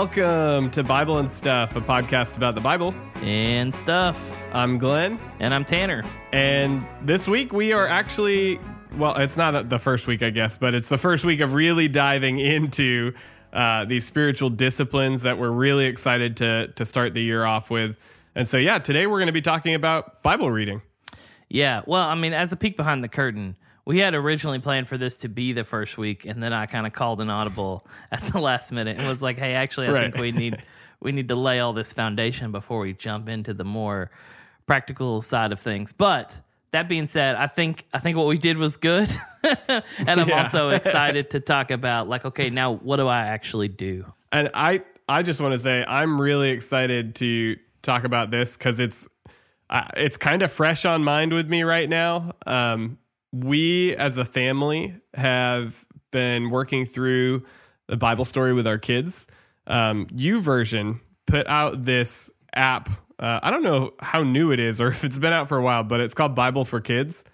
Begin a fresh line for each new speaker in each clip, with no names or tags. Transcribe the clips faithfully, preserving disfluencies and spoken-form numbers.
Welcome to Bible and Stuff, a podcast about the Bible
and stuff.
I'm Glenn.
And I'm Tanner.
And this week we are actually, well, it's not the first week, I guess, but it's the first week of really diving into uh, these spiritual disciplines that we're really excited to to start the year off with. And so, yeah, today we're going to be talking about Bible reading.
Yeah, well, I mean, as a peek behind the curtain, we had originally planned for this to be the first week, and then I kind of called an audible at the last minute and was like, "Hey, actually, I
right.
think we need we need to lay all this foundation before we jump into the more practical side of things." But that being said, I think I think what we did was good, and I'm
yeah.
also excited to talk about like, okay, now what do I actually do?
And I I just want to say I'm really excited to talk about this because it's uh, it's kind of fresh on mind with me right now. Um, We, as a family, have been working through the Bible story with our kids. Um, YouVersion put out this app. Uh, I don't know how new it is or if it's been out for a while, but it's called Bible for Kids.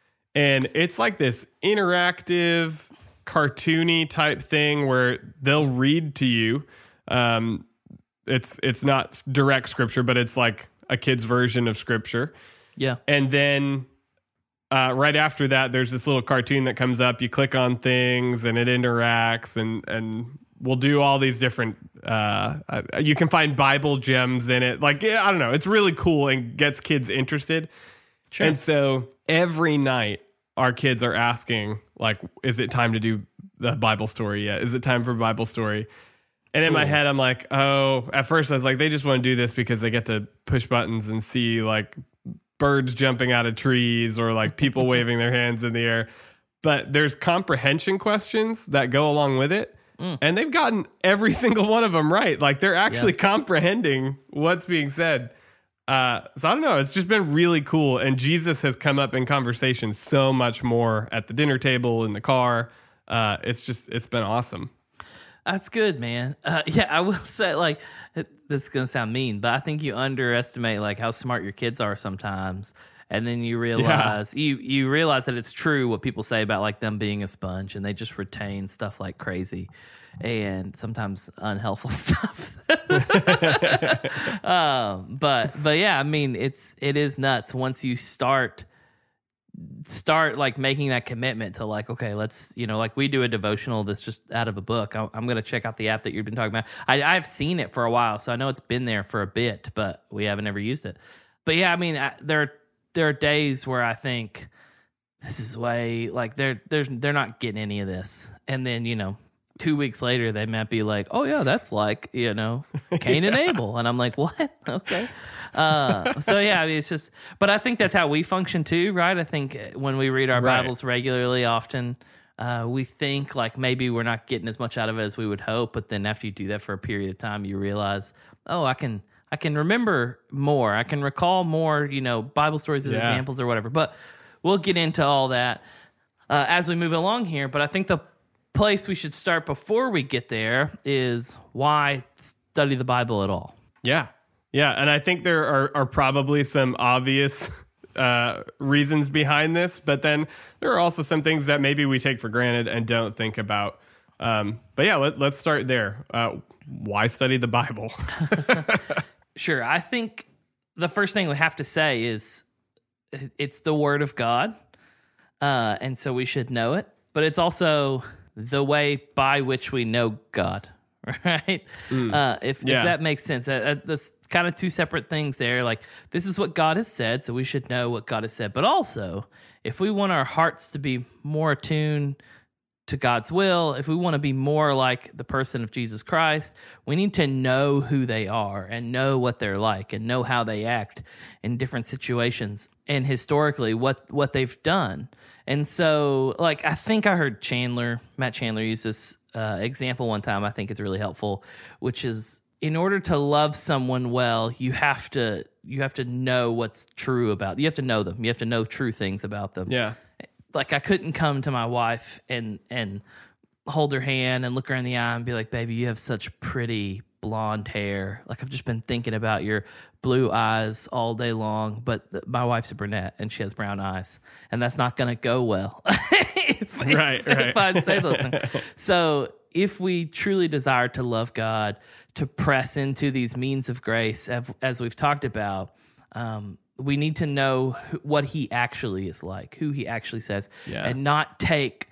And it's like this interactive, cartoony type thing where they'll read to you. Um, it's it's not direct scripture, but it's like a kid's version of scripture.
Yeah.
And then Uh, right after that, there's this little cartoon that comes up. You click on things and it interacts, and and we'll do all these different. Uh, uh, you can find Bible gems in it. Like, yeah, I don't know. It's really cool and gets kids interested.
Sure.
And so every night, our kids are asking, like, is it time to do the Bible story yet? Is it time for Bible story? And in
cool.
my head, I'm like, oh, at first I was like, they just want to do this because they get to push buttons and see, like, birds jumping out of trees or like people waving their hands in the air. But there's comprehension questions that go along with it. Mm. And they've gotten every single one of them right. Like they're actually yeah. comprehending what's being said. Uh, so I don't know. It's just been really cool. And Jesus has come up in conversation so much more at the dinner table, in the car. Uh, it's just, it's been awesome.
That's good, man. Uh, yeah, I will say, like, it, this is going to sound mean, but I think you underestimate, like, how smart your kids are sometimes. And then you realize, yeah. you, you realize that it's true what people say about, like, them being a sponge, and they just retain stuff like crazy and sometimes unhelpful stuff. um, but, but yeah, I mean, it's, it is nuts once you start... start like making that commitment to like, okay, let's, you know, like we do a devotional that's just out of a book. I, I'm going to check out the app that you've been talking about. I, I've seen it for a while, so I know it's been there for a bit, but we haven't ever used it. But yeah, I mean, I, there, there are days where I think this is way like they're, they're, they're not getting any of this. And then, you know, two weeks later, they might be like, oh yeah, that's like, you know, Cain yeah. and Abel. And I'm like, what? Okay. Uh, so yeah, I mean, it's just, but I think that's how we function too, right? I think when we read our
right.
Bibles regularly, often uh, we think like maybe we're not getting as much out of it as we would hope. But then after you do that for a period of time, you realize, oh, I can, I can remember more. I can recall more, you know, Bible stories as yeah. examples or whatever. But we'll get into all that uh, as we move along here. But I think the place we should start before we get there is why study the Bible at all.
Yeah. Yeah. And I think there are, are probably some obvious uh, reasons behind this, but then there are also some things that maybe we take for granted and don't think about. Um, but yeah, let, let's start there. Uh, why study the Bible?
Sure. I think the first thing we have to say is it's the Word of God. Uh, and so we should know it, but it's also the way by which we know God, right? Mm. Uh, if, yeah. if that makes sense. Uh, uh, there's kind of two separate things there. Like, this is what God has said, so we should know what God has said. But also, if we want our hearts to be more attuned to God's will, if we want to be more like the person of Jesus Christ, we need to know who they are and know what they're like and know how they act in different situations and historically what, what they've done. And so, like, I think I heard Chandler, Matt Chandler, use this uh, example one time. I think it's really helpful, which is in order to love someone well, you have to you have to know what's true about. You have to know them. You have to know true things about them.
Yeah.
Like, I couldn't come to my wife and and hold her hand and look her in the eye and be like, "Baby, you have such pretty blonde hair. Like, I've just been thinking about your blue eyes all day long." But th- my wife's a brunette and she has brown eyes, and that's not going to go well if,
right,
if,
right.
if I say those things. So if we truly desire to love God, to press into these means of grace, as we've talked about, um, we need to know who, what he actually is like, who he actually says,
yeah.
and not take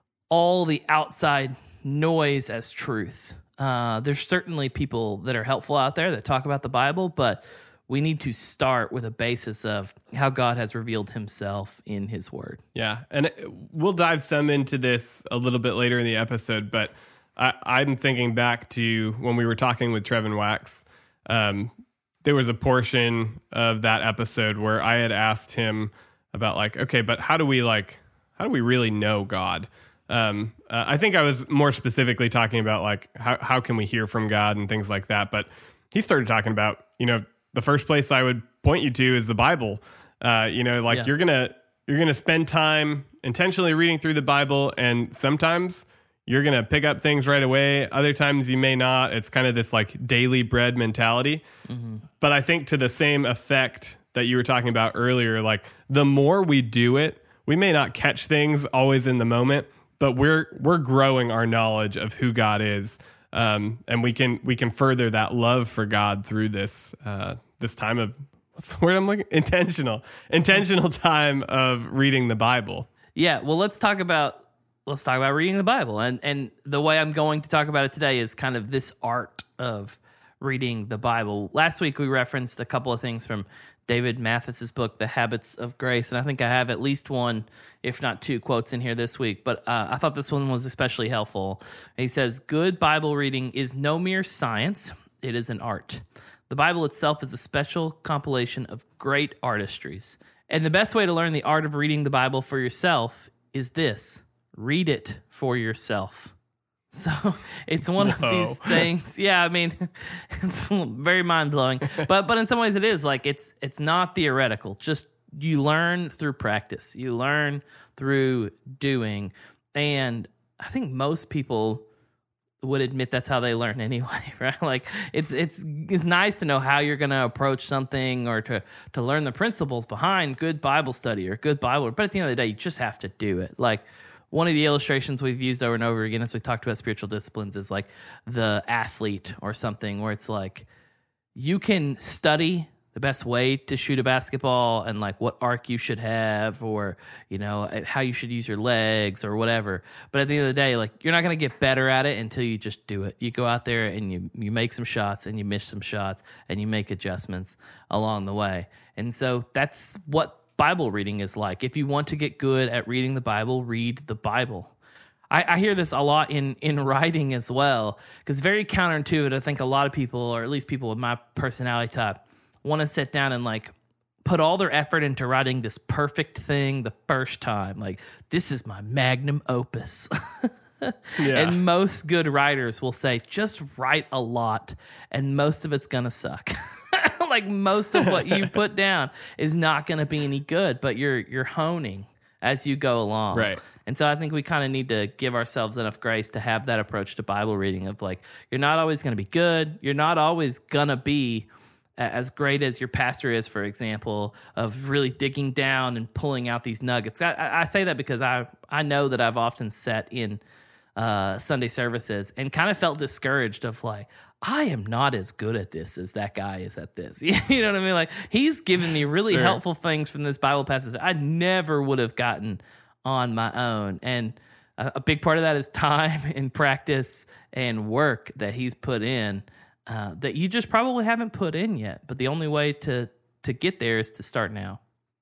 all the outside noise as truth. Uh, there's certainly people that are helpful out there that talk about the Bible, but we need to start with a basis of how God has revealed himself in his word.
Yeah, and it, we'll dive some into this a little bit later in the episode, but I, I'm thinking back to when we were talking with Trevin Wax. Um, there was a portion of that episode where I had asked him about like, okay, but how do we like, how do we really know God? Um, uh, I think I was more specifically talking about like, how, how can we hear from God and things like that. But he started talking about, you know, the first place I would point you to is the Bible. Uh, you know, like yeah. you're going to, you're going to spend time intentionally reading through the Bible, and sometimes you're going to pick up things right away. Other times you may not. It's kind of this like daily bread mentality. Mm-hmm. But I think to the same effect that you were talking about earlier, like the more we do it, we may not catch things always in the moment, but we're we're growing our knowledge of who God is, um, and we can we can further that love for God through this uh, this time of what's the word I'm looking intentional intentional time of reading the Bible.
Yeah, well, let's talk about let's talk about reading the Bible, and and the way I'm going to talk about it today is kind of this art of reading the Bible. Last week we referenced a couple of things from David Mathis's book, The Habits of Grace, and I think I have at least one, if not two, quotes in here this week, but uh, I thought this one was especially helpful. He says, good Bible reading is no mere science, it is an art. The Bible itself is a special compilation of great artistries, and the best way to learn the art of reading the Bible for yourself is this: read it for yourself. So it's one Whoa. of these things. Yeah, I mean, it's very mind-blowing. But but in some ways it is. Like, it's it's not theoretical. Just you learn through practice. You learn through doing. And I think most people would admit that's how they learn anyway, right? Like, it's it's it's nice to know how you're going to approach something, or to, to learn the principles behind good Bible study or good Bible. But at the end of the day, you just have to do it. Like, one of the illustrations we've used over and over again as we talked about spiritual disciplines is like the athlete or something, where it's like you can study the best way to shoot a basketball and like what arc you should have, or, you know, how you should use your legs or whatever. But at the end of the day, like, you're not going to get better at it until you just do it. You go out there and you, you make some shots and you miss some shots and you make adjustments along the way. And so that's what Bible reading is like. If you want to get good at reading the Bible, read the Bible. I, I hear this a lot in, in writing as well, because very counterintuitive. I think a lot of people, or at least people with my personality type, want to sit down and like put all their effort into writing this perfect thing the first time. Like, this is my magnum opus. Yeah. And most good writers will say, just write a lot, and most of it's going to suck. Like, most of what you put down is not going to be any good, but you're you're honing as you go along.
Right.
And so I think we kind of need to give ourselves enough grace to have that approach to Bible reading of like, you're not always going to be good. You're not always going to be as great as your pastor is, for example, of really digging down and pulling out these nuggets. I, I say that because I, I know that I've often sat in uh, Sunday services and kind of felt discouraged of like, I am not as good at this as that guy is at this. You know what I mean? Like, he's given me really
Sure.
helpful things from this Bible passage I never would have gotten on my own. And a, a big part of that is time and practice and work that he's put in uh, that you just probably haven't put in yet. But the only way to to get there is to start now.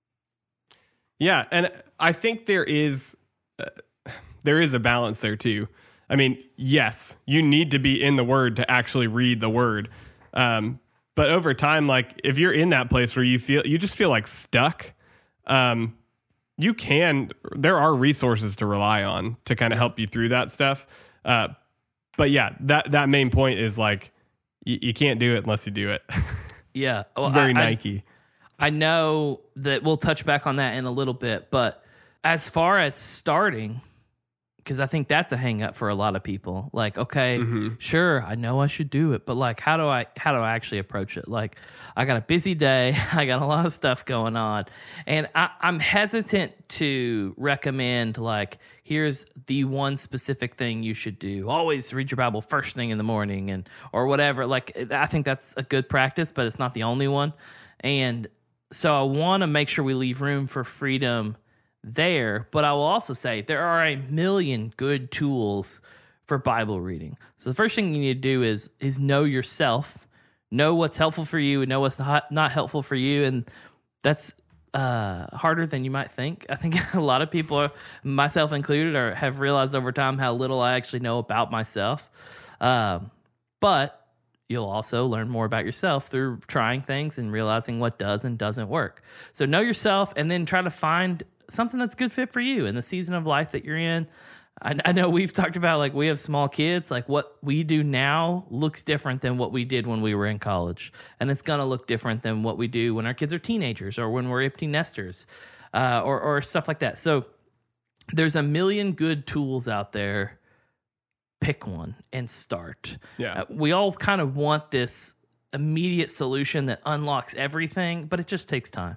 Yeah, and I think there is uh, there is a balance there too. I mean, yes, you need to be in the Word to actually read the Word. Um, but over time, like, if you're in that place where you feel you just feel like stuck, um, you can. There are resources to rely on to kind of help you through that stuff. Uh, but yeah, that that main point is like you, you can't do it unless you do it.
Yeah, well,
it's very
I,
Nike.
I, I know that we'll touch back on that in a little bit, but as far as starting, because I think that's a hang up for a lot of people. Like, okay,
Mm-hmm.
sure, I know I should do it, but like, how do I how do I actually approach it? Like, I got a busy day, I got a lot of stuff going on, and I, I'm hesitant to recommend like, here's the one specific thing you should do. Always read your Bible first thing in the morning, and or whatever. Like, I think that's a good practice, but it's not the only one. And so I want to make sure we leave room for freedom there, but I will also say there are a million good tools for Bible reading. So the first thing you need to do is is know yourself, know what's helpful for you, and know what's not not helpful for you, and that's uh, harder than you might think. I think a lot of people, myself included, are have realized over time how little I actually know about myself. Um, but you'll also learn more about yourself through trying things and realizing what does and doesn't work. So know yourself, and then try to find something that's a good fit for you in the season of life that you're in. I, I know we've talked about, like, we have small kids. Like, what we do now looks different than what we did when we were in college. And it's going to look different than what we do when our kids are teenagers or when we're empty nesters uh, or, or stuff like that. So there's a million good tools out there. Pick one and start.
Yeah.
Uh, we all kind of want this immediate solution that unlocks everything, but it just takes time.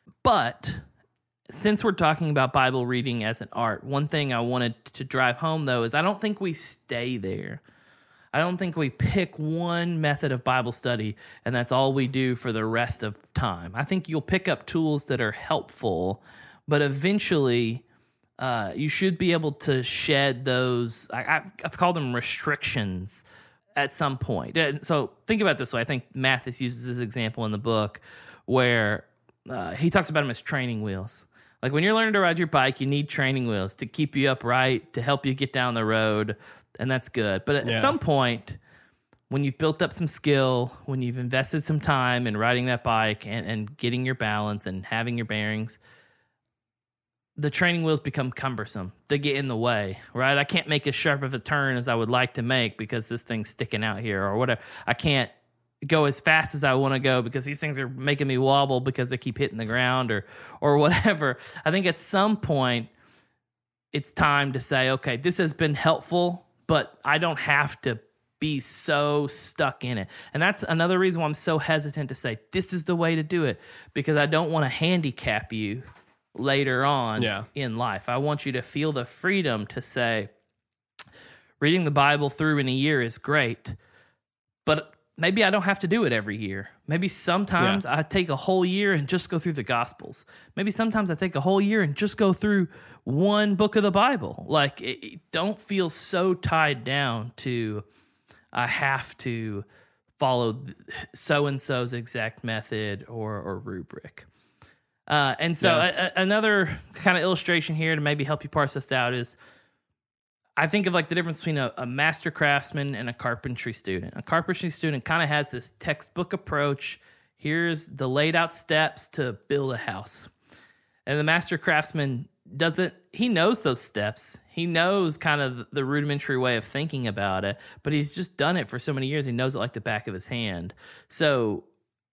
But since we're talking about Bible reading as an art, one thing I wanted to drive home, though, is I don't think we stay there. I don't think we pick one method of Bible study and that's all we do for the rest of time. I think you'll pick up tools that are helpful, but eventually uh, you should be able to shed those, I, I've called them restrictions at some point. So think about it this way. I think Mathis uses this example in the book where uh, he talks about them as training wheels. Like, when you're learning to ride your bike, you need training wheels to keep you upright, to help you get down the road, and that's good. But at
Yeah.
some point, when you've built up some skill, when you've invested some time in riding that bike and, and getting your balance and having your bearings, the training wheels become cumbersome. They get in the way, right? I can't make as sharp of a turn as I would like to make because this thing's sticking out here or whatever. I can't go as fast as I want to go because these things are making me wobble because they keep hitting the ground or or whatever. I think at some point it's time to say, okay, this has been helpful, but I don't have to be so stuck in it. And that's another reason why I'm so hesitant to say this is the way to do it, because I don't want to handicap you later on
Yeah.
in life. I want you to feel the freedom to say, reading the Bible through in a year is great, but maybe I don't have to do it every year. Maybe sometimes
Yeah.
I take a whole year and just go through the Gospels. Maybe sometimes I take a whole year and just go through one book of the Bible. Like, it, it don't feel so tied down to I have to follow so-and-so's exact method or, or rubric. Uh, and so
Yeah.
a, a, another kind of illustration here to maybe help you parse this out is I think of like the difference between a, a master craftsman and a carpentry student. A carpentry student kind of has this textbook approach. Here's the laid out steps to build a house. And the master craftsman doesn't, he knows those steps. He knows kind of the rudimentary way of thinking about it, but he's just done it for so many years. He knows it like the back of his hand. So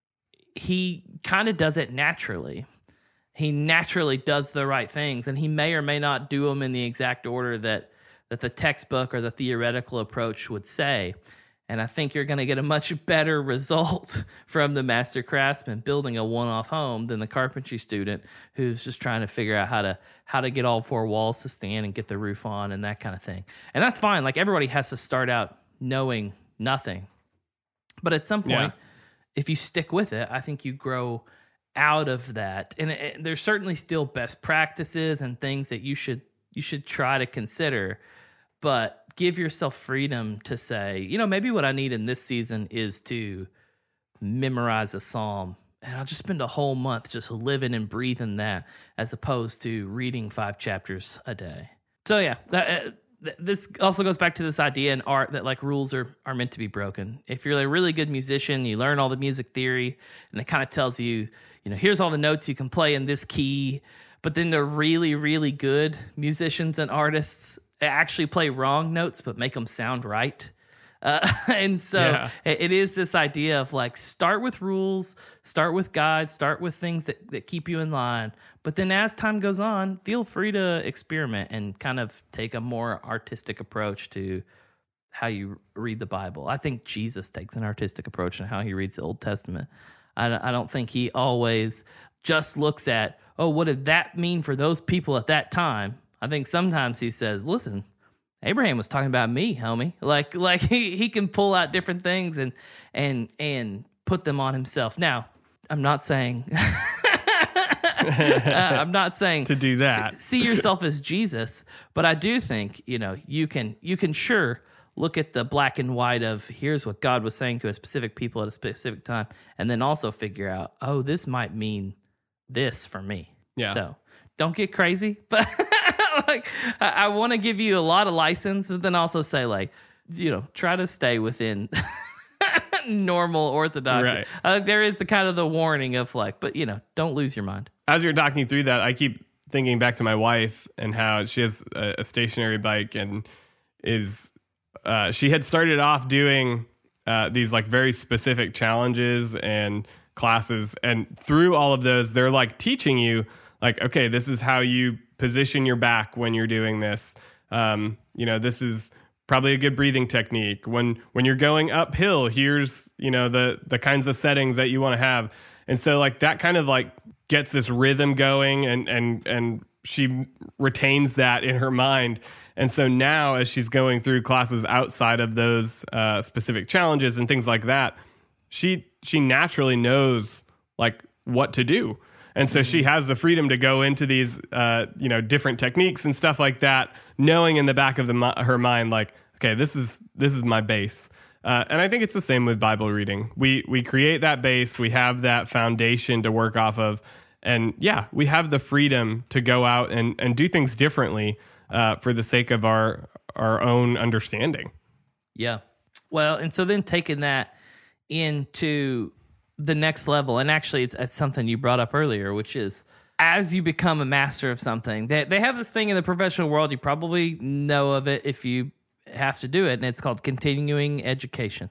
he kind of does it naturally. He naturally does the right things, and he may or may not do them in the exact order that that the textbook or the theoretical approach would say. And I think you're going to get a much better result from the master craftsman building a one-off home than the carpentry student who's just trying to figure out how to how to get all four walls to stand and get the roof on and that kind of thing. And that's fine. Like, everybody has to start out knowing nothing. But at some point,
Yeah.
if you stick with it, I think you grow out of that. And it, it, there's certainly still best practices and things that you should you should try to consider. But give yourself freedom to say, you know, maybe what I need in this season is to memorize a psalm. And I'll just spend a whole month just living and breathing that as opposed to reading five chapters a day. So, yeah, that, uh, th- this also goes back to this idea in art that, like, rules are, are meant to be broken. If you're a really good musician, you learn all the music theory, and it kind of tells you, you know, here's all the notes you can play in this key. But then the really, really good musicians and artists actually play wrong notes but make them sound right. Uh, and so
Yeah.
it, it is this idea of like, start with rules, start with guides, start with things that, that keep you in line. But then as time goes on, feel free to experiment and kind of take a more artistic approach to how you read the Bible. I think Jesus takes an artistic approach to how he reads the Old Testament. I, I don't think he always just looks at, oh, what did that mean for those people at that time? I think sometimes he says, listen, Abraham was talking about me, homie. Like, like he, he can pull out different things and and and put them on himself. Now, I'm not saying uh, I'm not saying
to do that.
See, see yourself as Jesus, but I do think, you know, you can you can sure look at the black and white of here's what God was saying to a specific people at a specific time, and then also figure out, oh, this might mean this for me.
Yeah.
So don't get crazy, but like I, I want to give you a lot of license, but then also say like, you know, try to stay within normal orthodoxy.
Right.
Uh, there is the kind of the warning of like, but you know, don't lose your mind.
As you're talking through that, I keep thinking back to my wife and how she has a, a stationary bike and is uh, she had started off doing uh, these like very specific challenges and classes, and through all of those, they're like teaching you like, okay, this is how you position your back when you're doing this. Um, you know, this is probably a good breathing technique. When when you're going uphill, here's, you know, the the kinds of settings that you want to have. And so like that kind of like gets this rhythm going, and and and she retains that in her mind. And so now as she's going through classes outside of those uh, specific challenges and things like that, she she naturally knows like what to do. And so she has the freedom to go into these, uh, you know, different techniques and stuff like that, knowing in the back of the, her mind, like, okay, this is this is my base. Uh, and I think it's the same with Bible reading. We we create that base, we have that foundation to work off of, and yeah, we have the freedom to go out and, and do things differently uh, for the sake of our our own understanding.
Yeah. Well, and so then taking that into the next level, and actually it's, it's something you brought up earlier, which is as you become a master of something, they, they have this thing in the professional world, you probably know of it if you have to do it, and it's called continuing education.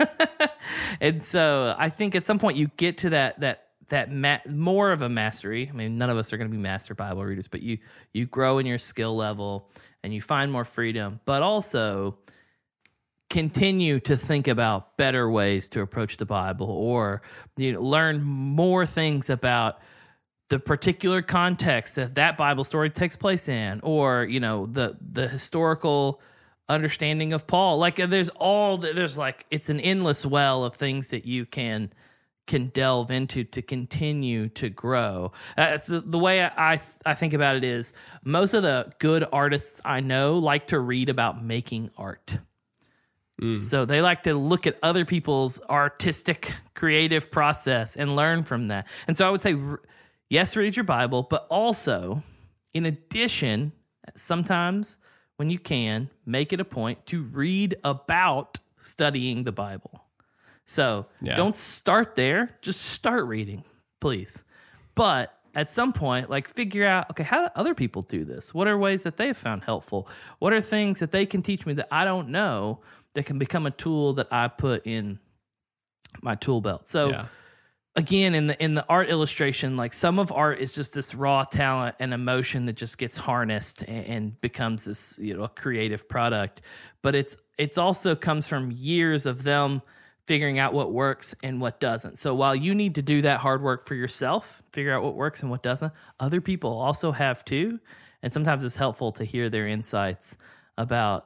And so I think at some point you get to that that that ma- more of a mastery. I mean, none of us are going to be master Bible readers, but you you grow in your skill level and you find more freedom, but also continue to think about better ways to approach the Bible, or you know, learn more things about the particular context that that Bible story takes place in, or you know, the the historical understanding of Paul. Like there's all there's like it's an endless well of things that you can can delve into to continue to grow. Uh, so the way I I think about it is most of the good artists I know like to read about making art. Mm. So they like to look at other people's artistic, creative process and learn from that. And so I would say, yes, read your Bible, but also, in addition, sometimes when you can, make it a point to read about studying the Bible. So yeah. Don't start there. Just start reading, please. But at some point, like figure out, okay, how do other people do this? What are ways that they've found helpful? What are things that they can teach me that I don't know that can become a tool that I put in my tool belt? So yeah. Again, in the in the art illustration, like some of art is just this raw talent and emotion that just gets harnessed and, and becomes this, you know, creative product. But it's it's also comes from years of them figuring out what works and what doesn't. So while you need to do that hard work for yourself, figure out what works and what doesn't, other people also have too. And sometimes it's helpful to hear their insights about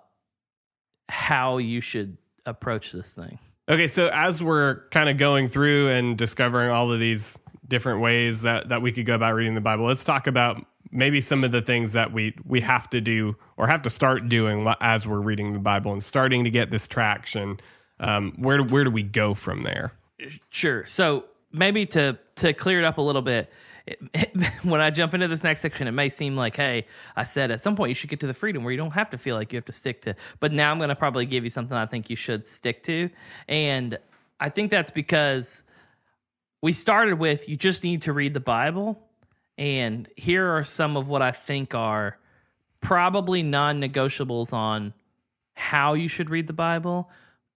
how you should approach this thing.
Okay, so as we're kind of going through and discovering all of these different ways that, that we could go about reading the Bible, let's talk about maybe some of the things that we, we have to do or have to start doing as we're reading the Bible and starting to get this traction. Um, where, where do we go from there?
Sure. So maybe to, to clear it up a little bit, It, it, when I jump into this next section, it may seem like, hey, I said at some point you should get to the freedom where you don't have to feel like you have to stick to. But now I'm going to probably give you something I think you should stick to. And I think that's because we started with you just need to read the Bible. And here are some of what I think are probably non-negotiables on how you should read the Bible.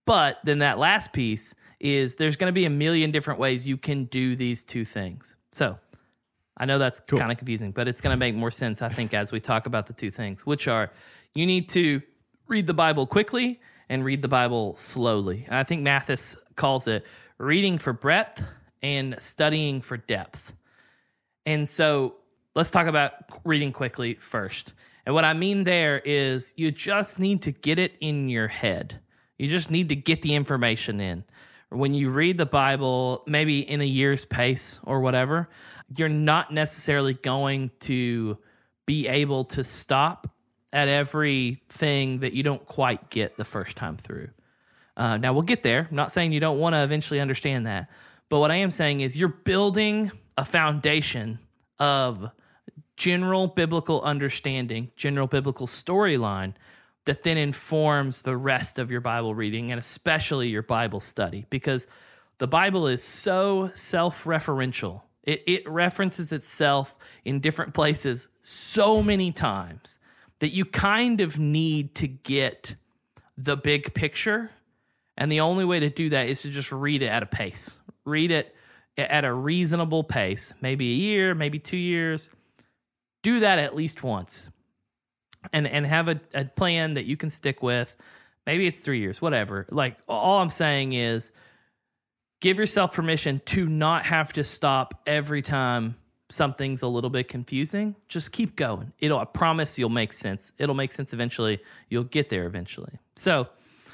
But then that last piece is there's going to be a million different ways you can do these two things. So I know that's cool. Kind of confusing, but it's going to make more sense, I think, as we talk about the two things, which are you need to read the Bible quickly and read the Bible slowly. I think Mathis calls it reading for breadth and studying for depth. And so let's talk about reading quickly first. And what I mean there is you just need to get it in your head. You just need to get the information in. When you read the Bible, maybe in a year's pace or whatever, you're not necessarily going to be able to stop at everything that you don't quite get the first time through. Uh, now, we'll get there. I'm not saying you don't want to eventually understand that. But what I am saying is you're building a foundation of general biblical understanding, general biblical storyline that then informs the rest of your Bible reading and especially your Bible study, because the Bible is so self-referential. It, it references itself in different places so many times that you kind of need to get the big picture. And the only way to do that is to just read it at a pace. Read it at a reasonable pace, maybe a year, maybe two years. Do that at least once. And and have a, a plan that you can stick with. Maybe it's three years, whatever. Like, all I'm saying is give yourself permission to not have to stop every time something's a little bit confusing. Just keep going. It'll, I promise you'll make sense. It'll make sense eventually. You'll get there eventually. So,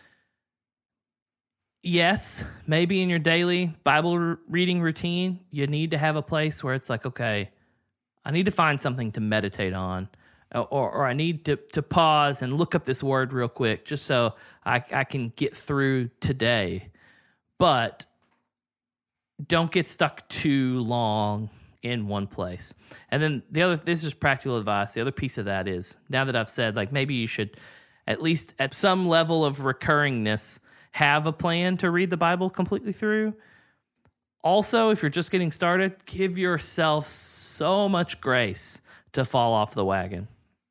yes, maybe in your daily Bible reading routine, you need to have a place where it's like, okay, I need to find something to meditate on. Or, or I need to, to pause and look up this word real quick just so I, I can get through today. But don't get stuck too long in one place. And then the other, this is practical advice. The other piece of that is, now that I've said, like, maybe you should, at least at some level of recurringness, have a plan to read the Bible completely through. Also, if you're just getting started, give yourself so much grace to fall off the wagon.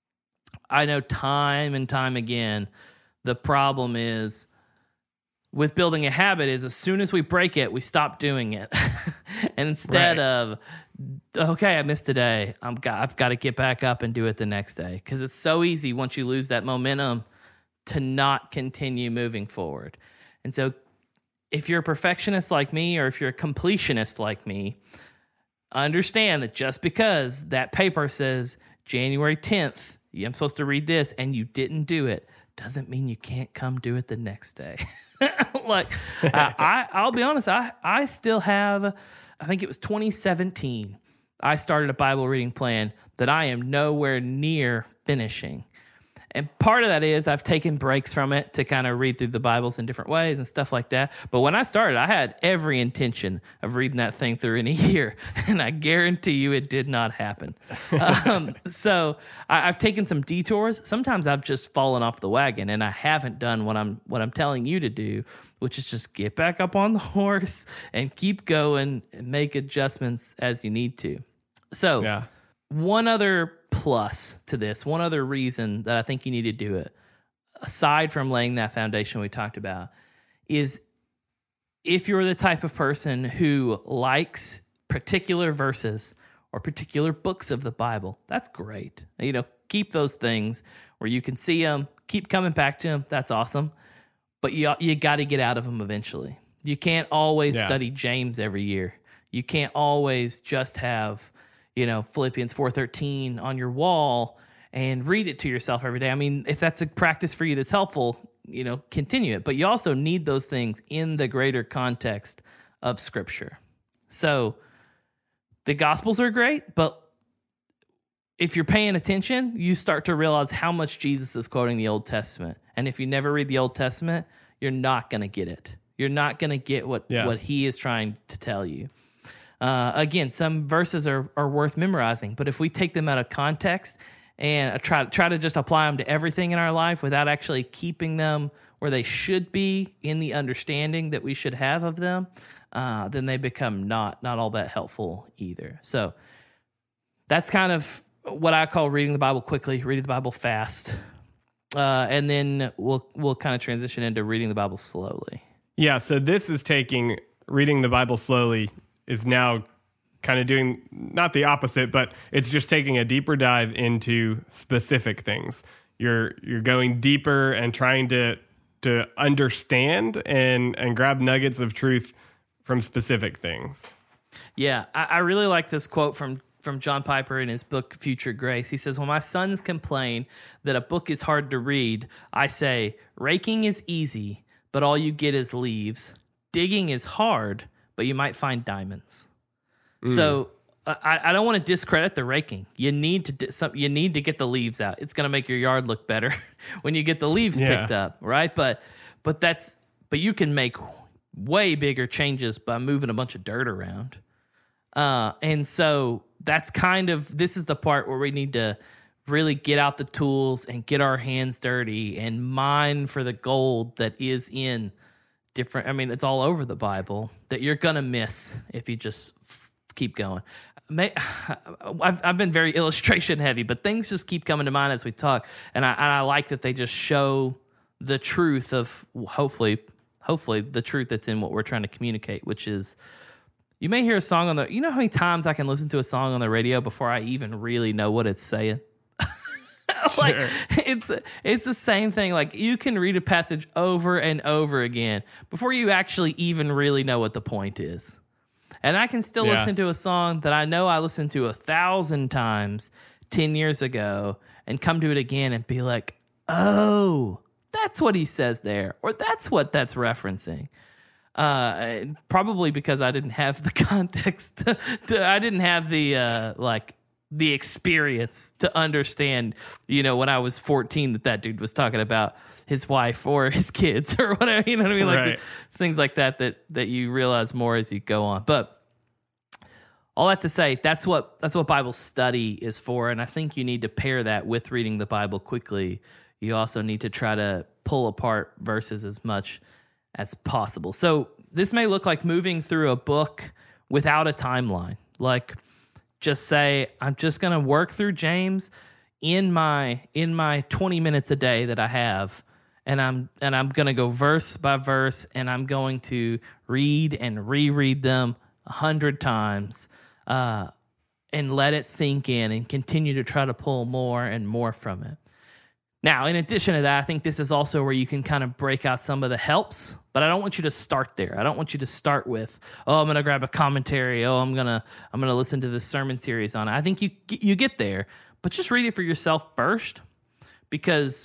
I know time and time again, the problem is with building a habit is as soon as we break it, we stop doing it. And instead right. of, okay, I missed today, I'm got, I've got to get back up and do it the next day. Because it's so easy once you lose that momentum to not continue moving forward. And so if you're a perfectionist like me, or if you're a completionist like me, understand that just because that paper says January tenth, I'm supposed to read this, and you didn't do it, doesn't mean you can't come do it the next day. Like, I, I, I'll be honest, I, I still have, I think it was twenty seventeen, I started a Bible reading plan that I am nowhere near finishing. And part of that is I've taken breaks from it to kind of read through the Bibles in different ways and stuff like that. But when I started, I had every intention of reading that thing through in a year. And I guarantee you it did not happen. um, so I, I've taken some detours. Sometimes I've just fallen off the wagon and I haven't done what I'm what I'm telling you to do, which is just get back up on the horse and keep going and make adjustments as you need to. So yeah. One other plus to this, one other reason that I think you need to do it, aside from laying that foundation we talked about, is if you're the type of person who likes particular verses or particular books of the Bible, that's great. You know, keep those things where you can see them, keep coming back to them. That's awesome. But you you got to get out of them eventually. You can't always yeah. study James every year. You can't always just have, you know, Philippians four thirteen on your wall and read it to yourself every day. I mean, if that's a practice for you that's helpful, you know, continue it. But you also need those things in the greater context of Scripture. So the Gospels are great, but if you're paying attention, you start to realize how much Jesus is quoting the Old Testament. And if you never read the Old Testament, you're not going to get it. You're not going to get what, yeah. what he is trying to tell you. Uh, again, some verses are, are worth memorizing, but if we take them out of context and try, try to just apply them to everything in our life without actually keeping them where they should be in the understanding that we should have of them, uh, then they become not, not all that helpful either. So that's kind of what I call reading the Bible quickly, reading the Bible fast. uh, and then we'll we'll kind of transition into reading the Bible slowly.
Yeah, so this is taking reading the Bible slowly is now kind of doing not the opposite, but it's just taking a deeper dive into specific things. You're you're going deeper and trying to to understand and and grab nuggets of truth from specific things.
Yeah, I, I really like this quote from from John Piper in his book Future Grace. He says, "When my sons complain that a book is hard to read, I say, raking is easy, but all you get is leaves. Digging is hard, but you might find diamonds." Mm. So I, I don't want to discredit the raking. You need to some, you need to get the leaves out. It's going to make your yard look better when you get the leaves yeah. picked up, right? But but that's but you can make way bigger changes by moving a bunch of dirt around. Uh, and so that's kind of this is the part where we need to really get out the tools and get our hands dirty and mine for the gold that is in different. I mean, it's all over the Bible that you're going to miss if you just f- keep going. May, I've, I've been very illustration heavy, but things just keep coming to mind as we talk. And I, and I like that they just show the truth of hopefully, hopefully the truth that's in what we're trying to communicate, which is you may hear a song on the, you know how many times I can listen to a song on the radio before I even really know what it's saying? Like sure. it's it's the same thing. Like you can read a passage over and over again before you actually even really know what the point is. And I can still yeah. listen to a song that I know I listened to a thousand times ten years ago and come to it again and be like, oh, that's what he says there, or that's what that's referencing. Uh, probably because I didn't have the context. To, to, I didn't have the uh, like. the experience to understand, you know, when I was fourteen that that dude was talking about his wife or his kids or whatever, you know what I mean? Like
right.
the, things like that, that, that you realize more as you go on. But all that to say, that's what, that's what Bible study is for. And I think you need to pair that with reading the Bible quickly. You also need to try to pull apart verses as much as possible. So this may look like moving through a book without a timeline. Like, just say, I'm just going to work through James in my in my twenty minutes a day that I have, and I'm and I'm going to go verse by verse, and I'm going to read and reread them a hundred times, uh, and let it sink in, and continue to try to pull more and more from it. Now, in addition to that, I think this is also where you can kind of break out some of the helps, but I don't want you to start there. I don't want you to start with, oh, I'm going to grab a commentary. Oh, I'm going to I'm going to listen to this sermon series on it. I think you you get there, but just read it for yourself first, because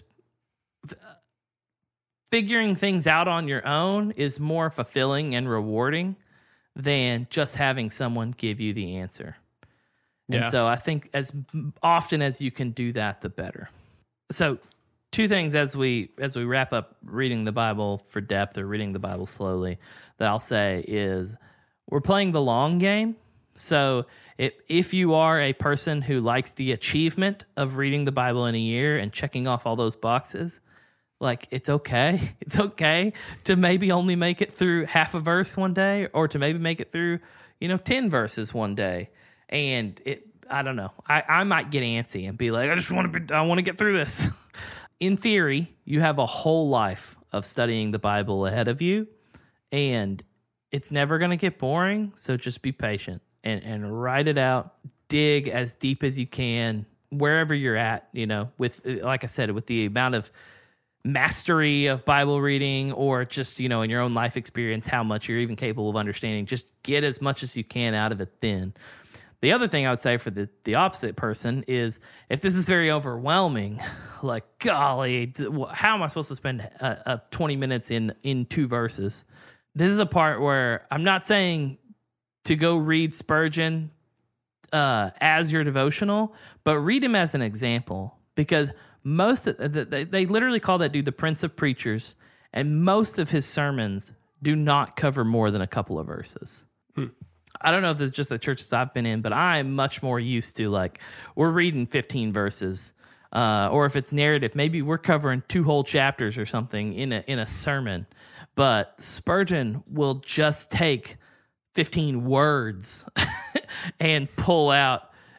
figuring things out on your own is more fulfilling and rewarding than just having someone give you the answer. And
yeah.
so I think as often as you can do that, the better. So two things as we as we wrap up reading the Bible for depth or reading the Bible slowly that I'll say is we're playing the long game. So if, if you are a person who likes the achievement of reading the Bible in a year and checking off all those boxes, like it's okay. It's okay to maybe only make it through half a verse one day, or to maybe make it through, you know, ten verses one day. And it I don't know. I, I might get antsy and be like, I just want to be, I want to get through this. In theory, you have a whole life of studying the Bible ahead of you, and it's never going to get boring. So just be patient and, and write it out. Dig as deep as you can, wherever you're at, you know, with, like I said, with the amount of mastery of Bible reading, or just, you know, in your own life experience, how much you're even capable of understanding. Just get as much as you can out of it then. The other thing I would say for the, the opposite person is if this is very overwhelming, like, golly, how am I supposed to spend uh, uh, twenty minutes in, in two verses? This is a part where I'm not saying to go read Spurgeon uh, as your devotional, but read him as an example, because most of the, they, they literally call that dude the Prince of Preachers, and most of his sermons do not cover more than a couple of verses. Hmm. I don't know if this is just the churches I've been in, but I'm much more used to, like, we're reading fifteen verses, uh, or if it's narrative, maybe we're covering two whole chapters or something in a in a sermon. But Spurgeon will just take fifteen words and pull out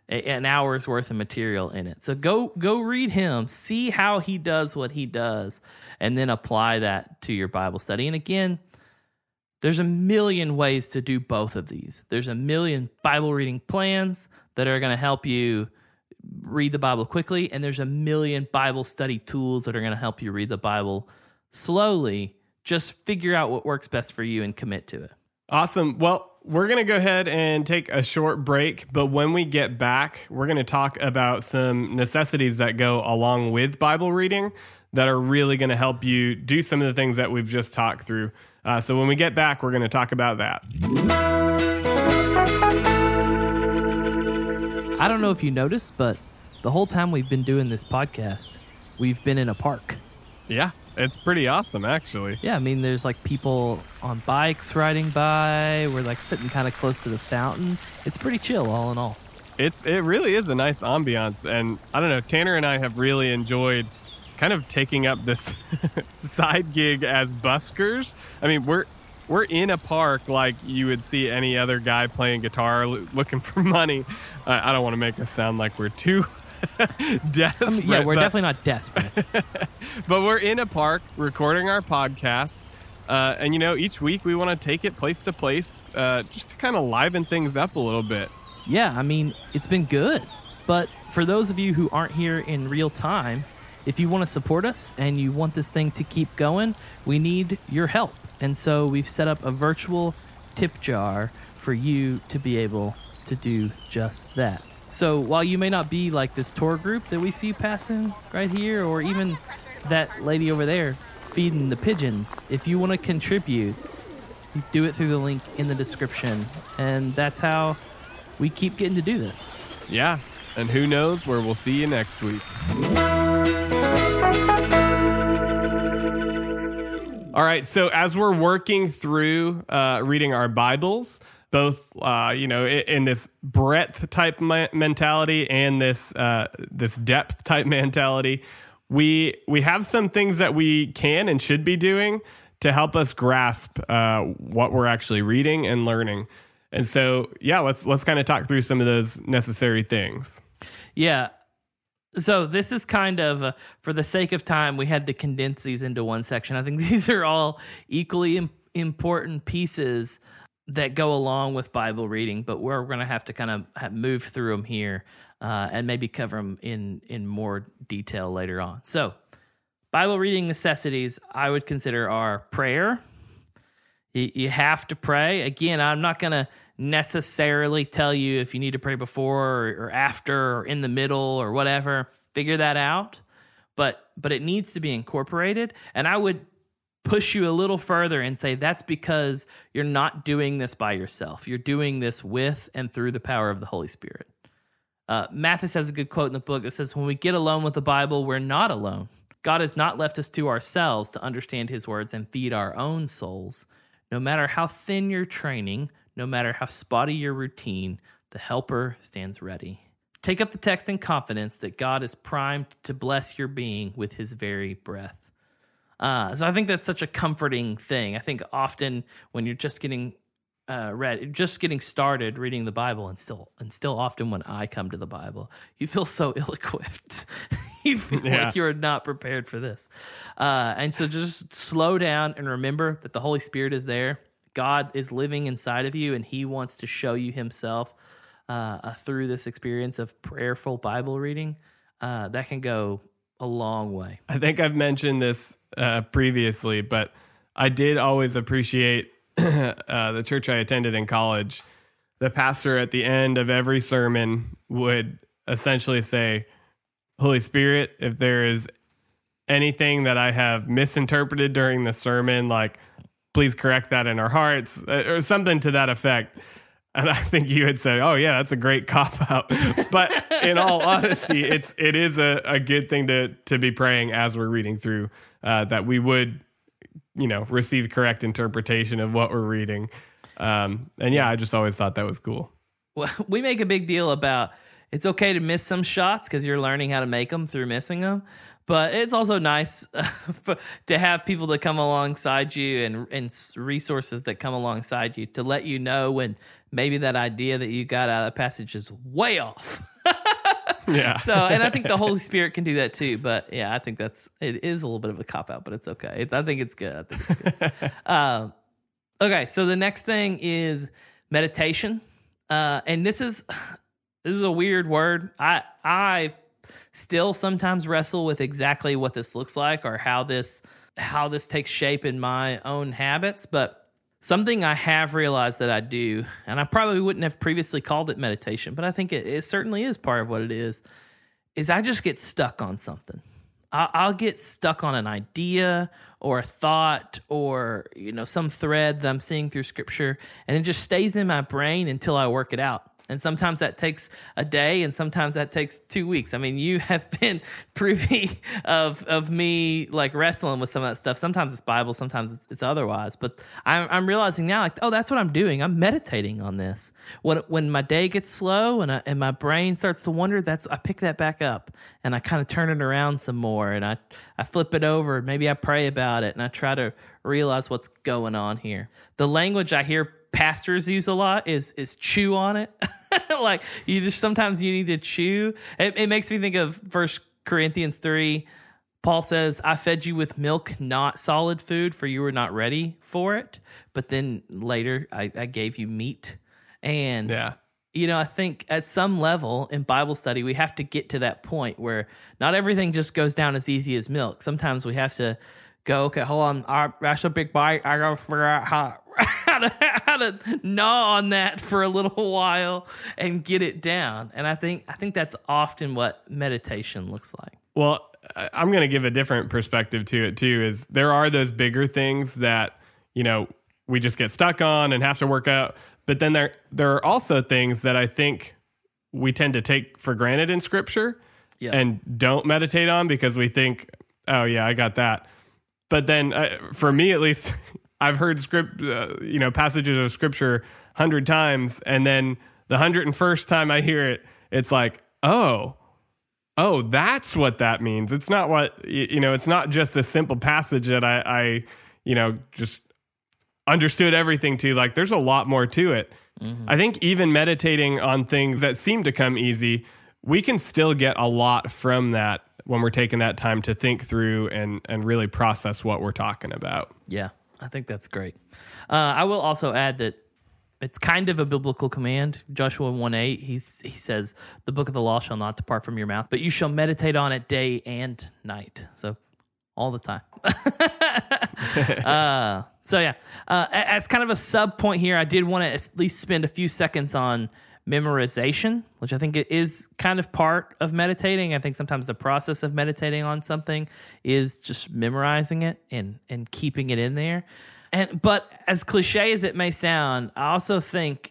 a, an hour's worth of material in it. So go go read him, see how he does what he does, and then apply that to your Bible study. And again, there's a million ways to do both of these. There's a million Bible reading plans that are going to help you read the Bible quickly, and there's a million Bible study tools that are going to help you read the Bible slowly. Just figure out what works best for you and commit to it.
Awesome. Well, we're going to go ahead and take a short break, but when we get back, we're going to talk about some necessities that go along with Bible reading that are really going to help you do some of the things that we've just talked through. Uh, so when we get back, we're going to talk about that.
I don't know if you noticed, but the whole time we've been doing this podcast, we've been in a park.
Yeah, it's pretty awesome, actually.
Yeah, I mean, there's like people on bikes riding by. We're like sitting kind of close to the fountain. It's pretty chill, all in all.
It's It really is a nice ambiance. And I don't know, Tanner and I have really enjoyed kind of taking up this side gig as buskers. I mean, we're we're in a park like you would see any other guy playing guitar l- looking for money. Uh, I don't want to make us sound like we're too desperate.
I mean, yeah, we're
but,
definitely not desperate.
But we're in a park recording our podcast. Uh, and, you know, each week we want to take it place to place uh, just to kind of liven things up a little bit.
Yeah, I mean, it's been good. But for those of you who aren't here in real time, if you want to support us and you want this thing to keep going, we need your help. And so we've set up a virtual tip jar for you to be able to do just that. So while you may not be like this tour group that we see passing right here, or even that lady over there feeding the pigeons, if you want to contribute, do it through the link in the description. And that's how we keep getting to do this.
Yeah, and who knows where we'll see you next week. All right, so as we're working through uh, reading our Bibles, both uh, you know, in, in this breadth type me- mentality and this uh, this depth type mentality, we we have some things that we can and should be doing to help us grasp uh, what we're actually reading and learning. And so, yeah, let's let's kind of talk through some of those necessary things.
Yeah. So this is kind of, uh, for the sake of time, we had to condense these into one section. I think these are all equally im- important pieces that go along with Bible reading, but we're going to have to kind of have move through them here uh, and maybe cover them in, in more detail later on. So Bible reading necessities I would consider are prayer. You, you have to pray. Again, I'm not going to necessarily tell you if you need to pray before or, or after or in the middle or whatever. Figure that out. But but it needs to be incorporated. And I would push you a little further and say that's because you're not doing this by yourself. You're doing this with and through the power of the Holy Spirit. Uh, Mathis has a good quote in the book that says, when we get alone with the Bible, we're not alone. God has not left us to ourselves to understand his words and feed our own souls. No matter how thin your training, no matter how spotty your routine, the helper stands ready. Take up the text in confidence that God is primed to bless your being with his very breath. Uh, so I think that's such a comforting thing. I think often when you're just getting uh, read, just getting started reading the Bible, and still, and still often when I come to the Bible, you feel so ill-equipped. You feel
Yeah.
like you're not prepared for this. Uh, and so just slow down and remember that the Holy Spirit is there. God is living inside of you, and he wants to show you himself uh, through this experience of prayerful Bible reading. Uh, that can go a long way.
I think I've mentioned this uh, previously, but I did always appreciate uh, the church I attended in college. The pastor at the end of every sermon would essentially say, Holy Spirit, if there is anything that I have misinterpreted during the sermon, like, please correct that in our hearts, or something to that effect. And I think you had said, oh, yeah, that's a great cop-out. But in all honesty, it's it is a, a good thing to to be praying as we're reading through, uh, that we would, you know, receive correct interpretation of what we're reading. Um, and, yeah, I just always thought that was cool.
Well, we make a big deal about it's okay to miss some shots because you're learning how to make them through missing them. But it's also nice uh, to have people that come alongside you and, and resources that come alongside you to let you know when maybe that idea that you got out of the passage is way off.
Yeah.
So, and I think the Holy Spirit can do that too. But yeah, I think that's, it is a little bit of a cop out, but it's okay. It, I think it's good. I think it's good. um, okay. So the next thing is meditation. Uh, and this is, this is a weird word. I, I still sometimes wrestle with exactly what this looks like or how this, how this takes shape in my own habits. But something I have realized that I do, and I probably wouldn't have previously called it meditation, but I think it, it certainly is part of what it is, is I just get stuck on something. I, I'll get stuck on an idea or a thought or, you know, some thread that I'm seeing through scripture, and it just stays in my brain until I work it out. And sometimes that takes a day, and sometimes that takes two weeks. I mean, you have been privy of of me like wrestling with some of that stuff. Sometimes it's Bible, sometimes it's, it's otherwise. But I'm, I'm realizing now, like, oh, that's what I'm doing. I'm meditating on this. When when my day gets slow and I, and my brain starts to wander, that's I pick that back up and I kind of turn it around some more, and I I flip it over. Maybe I pray about it and I try to realize what's going on here. The language I hear pastors use a lot is is chew on it. Like, you just sometimes you need to chew. It, it makes me think of First Corinthians three. Paul says, I fed you with milk, not solid food, for you were not ready for it. But then later I, I gave you meat. And,
Yeah.
you know, I think at some level in Bible study, we have to get to that point where not everything just goes down as easy as milk. Sometimes we have to go, okay, hold on, I, that's a big bite. I gotta figure out how, how, to, how to gnaw on that for a little while and get it down. And I think I think that's often what meditation looks like.
Well, I- I'm going to give a different perspective to it too. Is there are those bigger things that, you know, we just get stuck on and have to work out. But then there there are also things that I think we tend to take for granted in Scripture
Yeah.
and don't meditate on because we think, oh yeah, I got that. But then, uh, for me at least, I've heard script, uh, you know, passages of Scripture a hundred times, and then the hundred and first time I hear it, it's like, oh, oh, that's what that means. It's not what you know. It's not just a simple passage that I, I you know, just understood everything to. Like, there's a lot more to it. Mm-hmm. I think even meditating on things that seem to come easy, we can still get a lot from that when we're taking that time to think through and, and really process what we're talking about.
Yeah, I think that's great. Uh, I will also add that it's kind of a biblical command. Joshua one eight, he's, he says, the book of the law shall not depart from your mouth, but you shall meditate on it day and night. So all the time. uh, so yeah, uh, as kind of a sub point here, I did want to at least spend a few seconds on memorization, which I think it is kind of part of meditating. I think sometimes the process of meditating on something is just memorizing it and, and keeping it in there. And but as cliche as it may sound, I also think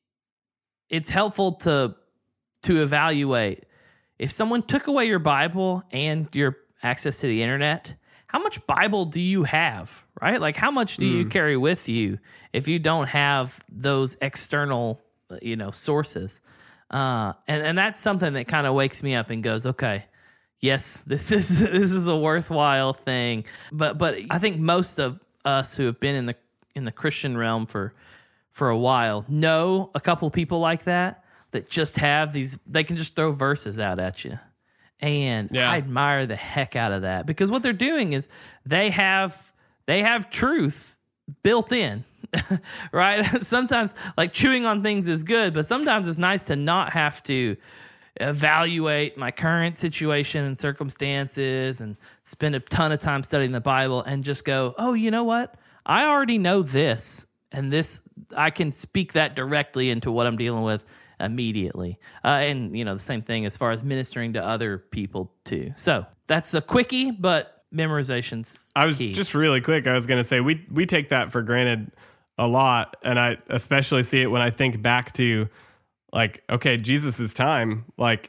it's helpful to to evaluate if someone took away your Bible and your access to the internet, how much Bible do you have, right? Like, how much do mm. you carry with you if you don't have those external, you know, sources? Uh, and, and that's something that kind of wakes me up and goes, okay, yes, this is this is a worthwhile thing. But but I think most of us who have been in the in the Christian realm for for a while know a couple people like that that just have these, they can just throw verses out at you. And yeah. I admire the heck out of that, because what they're doing is they have they have truth built in. Right? Sometimes, like, chewing on things is good, but sometimes it's nice to not have to evaluate my current situation and circumstances and spend a ton of time studying the Bible and just go, oh, you know what? I already know this, and this, I can speak that directly into what I'm dealing with immediately. Uh, and, you know, the same thing as far as ministering to other people too. So that's a quickie, but memorization's
I was
key.
Just really quick, I was going to say, we, we take that for granted a lot. And I especially see it when I think back to, like, okay, Jesus's time, like,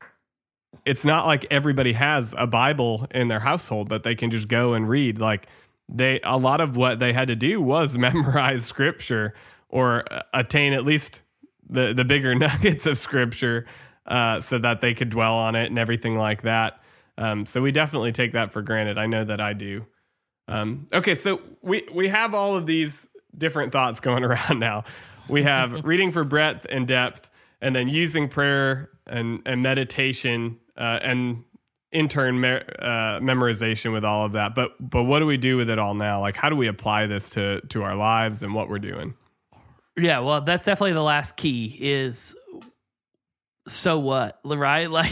it's not like everybody has a Bible in their household that they can just go and read. Like, they, a lot of what they had to do was memorize scripture or attain at least the, the bigger nuggets of scripture uh, so that they could dwell on it and everything like that. Um, so we definitely take that for granted. I know that I do. Um, okay, so we, we have all of these different thoughts going around now. We have reading for breadth and depth, and then using prayer and and meditation uh, and in turn me- uh, memorization with all of that. But but what do we do with it all now? Like, how do we apply this to to our lives and what we're doing?
Yeah, well, that's definitely the last key is, so what, right? Like,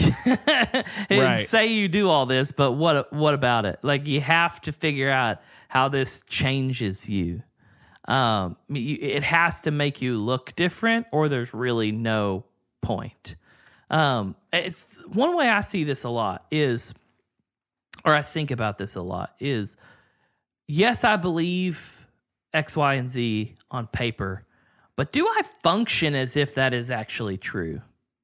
Right.
say you do all this, but what what about it? Like, you have to figure out how this changes you. Um, you, it has to make you look different, or there's really no point. Um, it's one way I see this a lot is, or I think about this a lot is, yes, I believe X, Y, and Z on paper, but do I function as if that is actually true?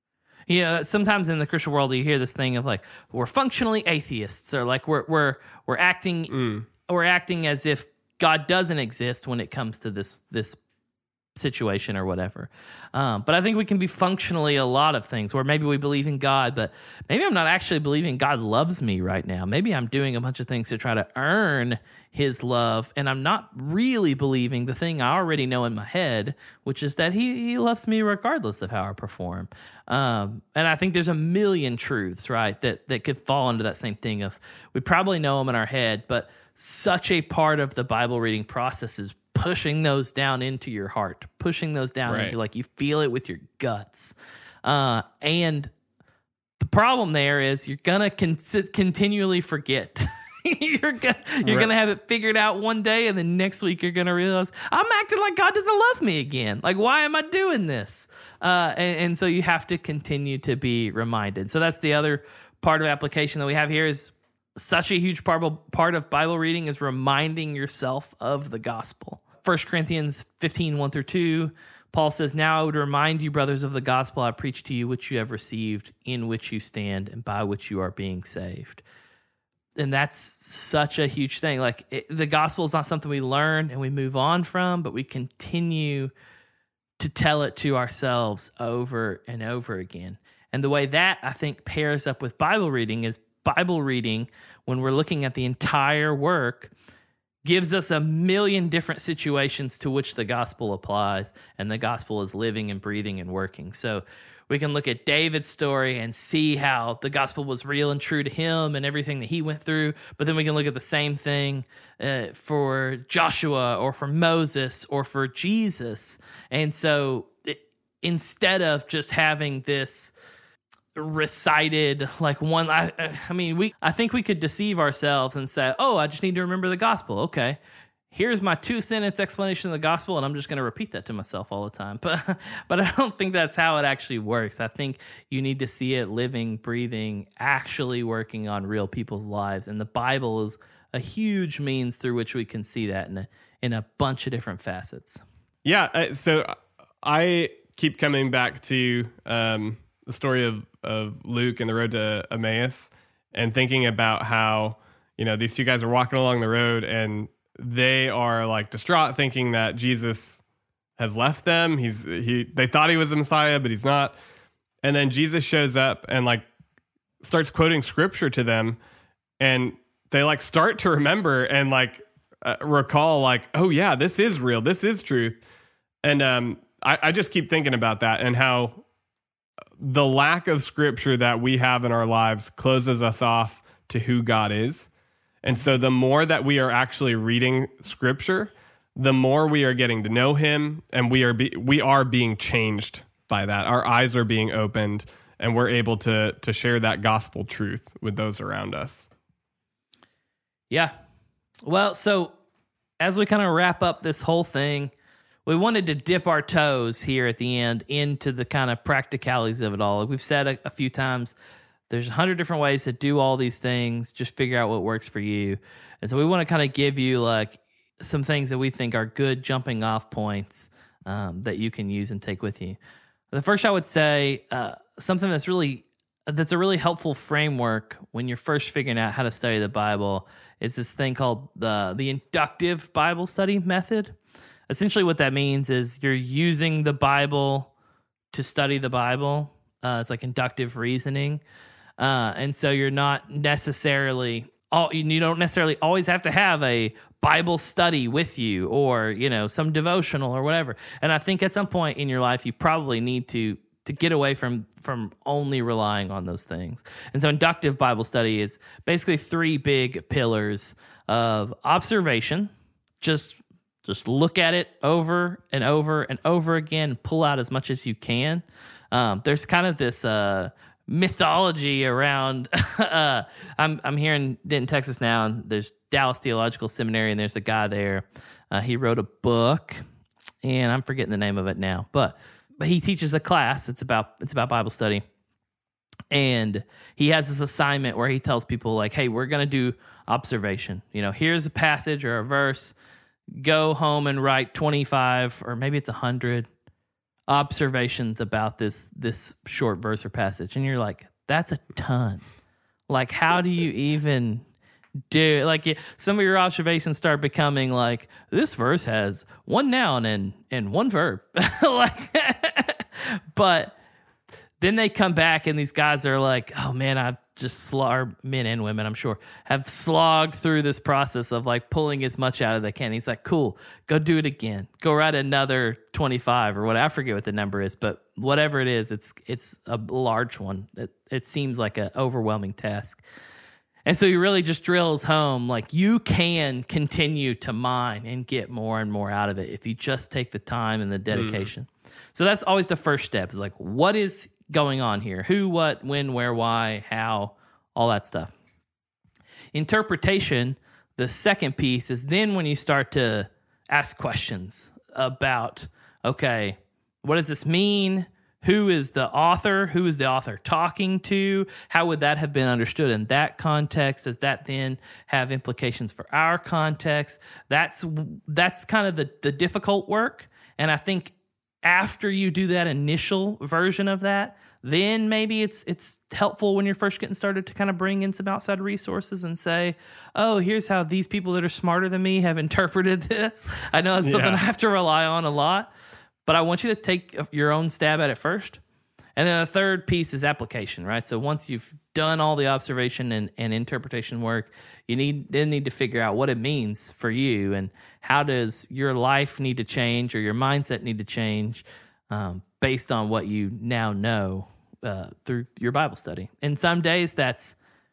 You know, sometimes in the Christian world, you hear this thing of like, we're functionally atheists, or like we're we're we're acting
Mm.
we're acting as if God doesn't exist when it comes to this this situation or whatever. Um, but I think we can be functionally a lot of things where maybe we believe in God, but maybe I'm not actually believing God loves me right now. Maybe I'm doing a bunch of things to try to earn his love, and I'm not really believing the thing I already know in my head, which is that he, he loves me regardless of how I perform. Um, and I think there's a million truths, right, that, that could fall into that same thing of we probably know them in our head, but such a part of the Bible reading process is pushing those down into your heart, pushing those down
Right.
into like you feel it with your guts. Uh, and the problem there is you're going to con- continually forget. you're gonna, you're
Right.
going to have it figured out one day, and then next week you're going to realize, I'm acting like God doesn't love me again. Like, why am I doing this? Uh, and, and so you have to continue to be reminded. So that's the other part of application that we have here is such a huge part of, part of Bible reading is reminding yourself of the gospel. First Corinthians fifteen, one through two, Paul says, now I would remind you, brothers, of the gospel I preached to you, which you have received, in which you stand, and by which you are being saved. And that's such a huge thing. Like, it, the gospel is not something we learn and we move on from, but we continue to tell it to ourselves over and over again. And the way that, I think, pairs up with Bible reading is Bible reading, when we're looking at the entire work, gives us a million different situations to which the gospel applies, and the gospel is living and breathing and working. So we can look at David's story and see how the gospel was real and true to him and everything that he went through, but then we can look at the same thing uh, for Joshua or for Moses or for Jesus. And so it, instead of just having this recited like one I, I mean we I think we could deceive ourselves and say, oh, I just need to remember the gospel. Okay, here's my two sentence explanation of the gospel, and I'm just going to repeat that to myself all the time. But but I don't think that's how it actually works. I think you need to see it living, breathing, actually working on real people's lives, and the Bible is a huge means through which we can see that in a, in a bunch of different facets.
Yeah. uh, So I keep coming back to um, the story of of Luke and the road to Emmaus, and thinking about how, you know, these two guys are walking along the road and they are like distraught, thinking that Jesus has left them. He's he they thought he was the Messiah, but he's not. And then Jesus shows up and like starts quoting scripture to them, and they like start to remember and like uh, recall like, oh yeah, this is real. This is truth. And um, I, I just keep thinking about that and how the lack of scripture that we have in our lives closes us off to who God is. And so the more that we are actually reading scripture, the more we are getting to know him, and we are be, we are being changed by that. Our eyes are being opened, and we're able to to share that gospel truth with those around us.
Yeah. Well, so as we kind of wrap up this whole thing, we wanted to dip our toes here at the end into the kind of practicalities of it all. Like we've said a, a few times, there's a hundred different ways to do all these things. Just figure out what works for you. And so we want to kind of give you like some things that we think are good jumping off points um, that you can use and take with you. The first, I would say, uh, something that's really that's a really helpful framework when you're first figuring out how to study the Bible is this thing called the the inductive Bible study method. Essentially what that means is you're using the Bible to study the Bible. Uh, it's like inductive reasoning. Uh, and so you're not necessarily, all, you don't necessarily always have to have a Bible study with you or, you know, some devotional or whatever. And I think at some point in your life, you probably need to to get away from from only relying on those things. And so inductive Bible study is basically three big pillars of observation. Just just look at it over and over and over again, pull out as much as you can. Um, there's kind of this uh, mythology around. uh, I'm I'm here in Denton, Texas now, and there's Dallas Theological Seminary, and there's a guy there. Uh, he wrote a book, and I'm forgetting the name of it now, but but he teaches a class. It's about it's about Bible study, and he has this assignment where he tells people like, "Hey, we're gonna do observation. You know, here's a passage or a verse. Go home and write twenty-five or maybe it's one hundred observations about this this short verse or passage." And you're like, that's a ton. Like, how do you even do like some of your observations start becoming like, this verse has one noun and and one verb. Like, but then they come back and these guys are like, oh man, I've just slogged, men and women, I'm sure, have slogged through this process of like pulling as much out of they can. He's like, cool, go do it again. Go write another twenty-five or what. I forget what the number is, but whatever it is, it's it's a large one. It, it seems like an overwhelming task. And so he really just drills home, like, you can continue to mine and get more and more out of it if you just take the time and the dedication. Mm. So that's always the first step, is like, what is going on here? Who, what, when, where, why, how, all that stuff. Interpretation, the second piece, is then when you start to ask questions about, okay, what does this mean? Who is the author? Who is the author talking to? How would that have been understood in that context? Does that then have implications for our context? That's that's kind of the, the difficult work. And I think after you do that initial version of that, then maybe it's it's helpful when you're first getting started to kind of bring in some outside resources and say, oh, here's how these people that are smarter than me have interpreted this. I know it's something yeah. I have to rely on a lot, but I want you to take your own stab at it first. And then the third piece is application, right? So once you've done all the observation and, and interpretation work, you need then need to figure out what it means for you and how does your life need to change or your mindset need to change um, based on what you now know uh, through your Bible study. And some days that's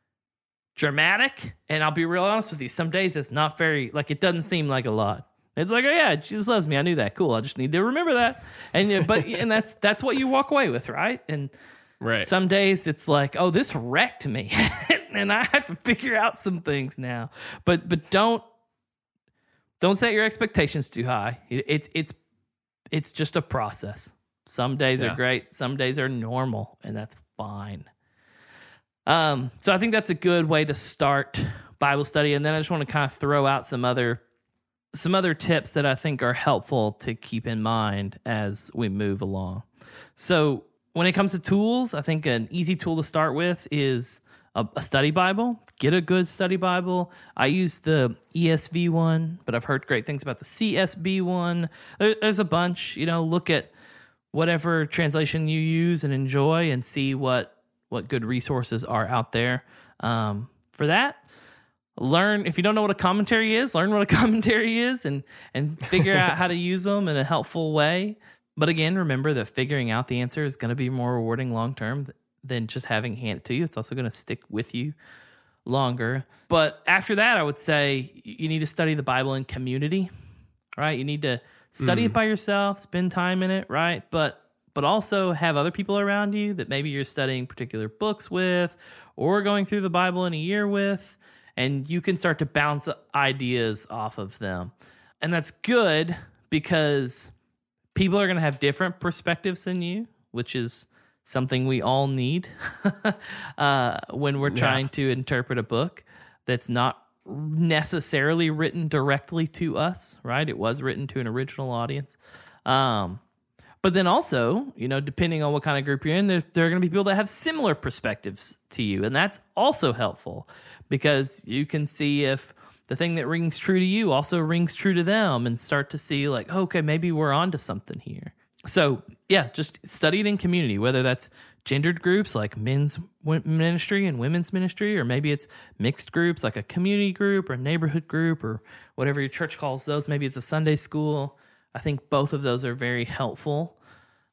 dramatic, and I'll be real honest with you, some days it's not very, like, it doesn't seem like a lot. It's like, oh yeah, Jesus loves me. I knew that. Cool. I just need to remember that. And but and that's that's what you walk away with, right? And
right.
Some days it's like, oh, this wrecked me, and I have to figure out some things now. But but don't don't set your expectations too high. It, it's it's it's just a process. Some days yeah. are great. Some days are normal, and that's fine. Um. So I think that's a good way to start Bible study, and then I just want to kind of throw out some other. Some other tips that I think are helpful to keep in mind as we move along. So when it comes to tools, I think an easy tool to start with is a, a study Bible. Get a good study Bible. I use the E S V one, but I've heard great things about the C S B one. There, there's a bunch. You know, look at whatever translation you use and enjoy and see what, what good resources are out there um, for that. Learn, if you don't know what a commentary is, learn what a commentary is and, and figure out how to use them in a helpful way. But again, remember that figuring out the answer is going to be more rewarding long-term than just having handed to you. It's also going to stick with you longer. But after that, I would say you need to study the Bible in community, right? You need to study mm. it by yourself, spend time in it, right? But but also have other people around you that maybe you're studying particular books with or going through the Bible in a year with. And you can start to bounce ideas off of them. And that's good because people are going to have different perspectives than you, which is something we all need uh, when we're trying yeah. to interpret a book that's not necessarily written directly to us, right? It was written to an original audience. Um, but then also, you know, depending on what kind of group you're in, there, there are going to be people that have similar perspectives to you. And that's also helpful because you can see if the thing that rings true to you also rings true to them and start to see like, oh, okay, maybe we're onto something here. So yeah, just study it in community, whether that's gendered groups like men's ministry and women's ministry, or maybe it's mixed groups like a community group or a neighborhood group or whatever your church calls those. Maybe it's a Sunday school. I think both of those are very helpful.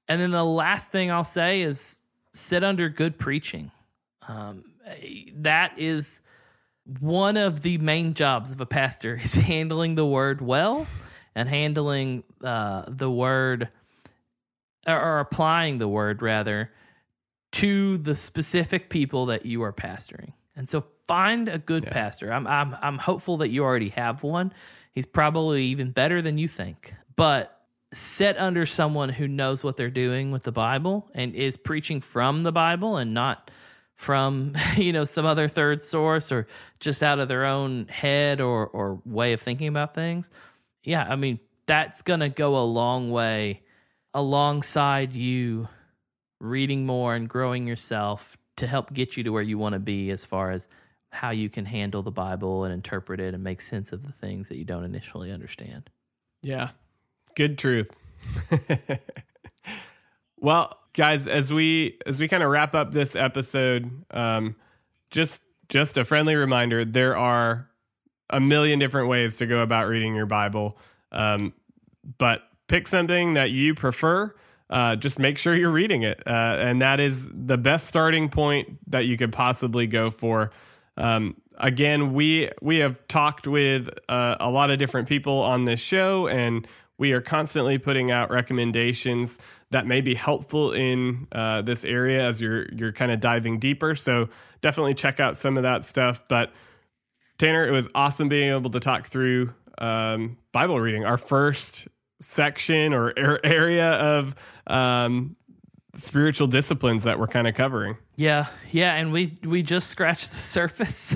And then the last thing I'll say is sit under good preaching. Um, that is one of the main jobs of a pastor, is handling the word well and handling uh, the word or, or applying the word rather to the specific people that you are pastoring. And so find a good yeah. pastor. I'm I'm I'm hopeful that you already have one. He's probably even better than you think. But sit under someone who knows what they're doing with the Bible and is preaching from the Bible and not from, you know, some other third source or just out of their own head or or way of thinking about things. Yeah, I mean, that's going to go a long way alongside you reading more and growing yourself to help get you to where you want to be as far as how you can handle the Bible and interpret it and make sense of the things that you don't initially understand.
Yeah, good truth. Well, guys, as we as we kind of wrap up this episode, um, just just a friendly reminder: there are a million different ways to go about reading your Bible, um, but pick something that you prefer. Uh, just make sure you're reading it, uh, and that is the best starting point that you could possibly go for. Um, again, we we have talked with uh, a lot of different people on this show, and we are constantly putting out recommendations that may be helpful in uh, this area as you're you're kind of diving deeper. So definitely check out some of that stuff. But Tanner, it was awesome being able to talk through um, Bible reading, our first section or area of um, spiritual disciplines that we're kind of covering.
Yeah, yeah, and we we just scratched the surface,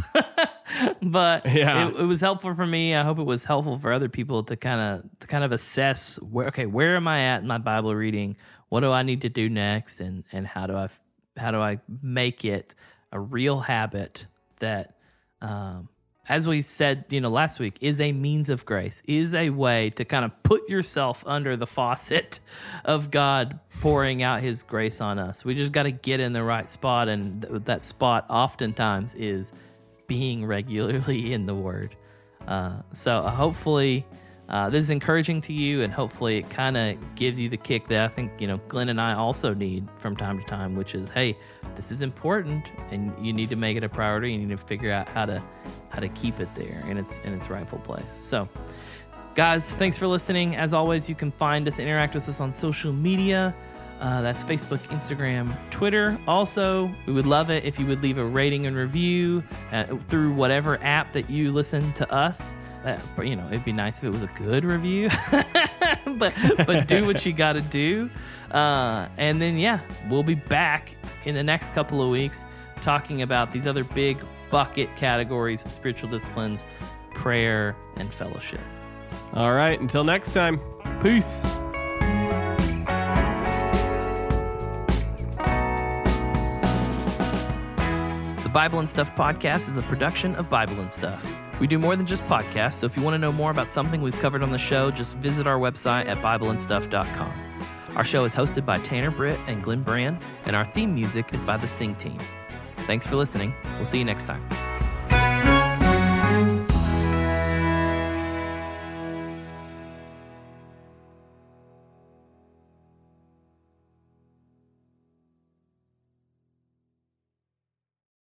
but
yeah.
it, it was helpful for me. I hope it was helpful for other people to kind of to kind of assess where okay, where am I at in my Bible reading? What do I need to do next, and and how do I how do I make it a real habit that, um, as we said, you know, last week, is a means of grace, is a way to kind of put yourself under the faucet of God pouring out his grace on us. We just got to get in the right spot, and th- that spot oftentimes is being regularly in the Word. Uh, so uh, hopefully uh, this is encouraging to you, and hopefully it kind of gives you the kick that I think, you know, Glenn and I also need from time to time, which is, hey, this is important, and you need to make it a priority. You need to figure out how to how to keep it there in its in its rightful place. So, guys, thanks for listening. As always, you can find us and interact with us on social media. Uh, that's Facebook, Instagram, Twitter. Also, we would love it if you would leave a rating and review uh, through whatever app that you listen to us. Uh, but, you know, it'd be nice if it was a good review. but but do what you got to do. Uh, and then, yeah, we'll be back in the next couple of weeks talking about these other big bucket categories of spiritual disciplines, prayer, and fellowship.
All right, until next time.
Peace. The Bible and Stuff podcast is a production of Bible and Stuff. We do more than just podcasts, so if you want to know more about something we've covered on the show, just visit our website at bible and stuff dot com. Our show is hosted by Tanner Britt and Glenn Brand, and our theme music is by the Sing Team. Thanks for listening. We'll see you next time.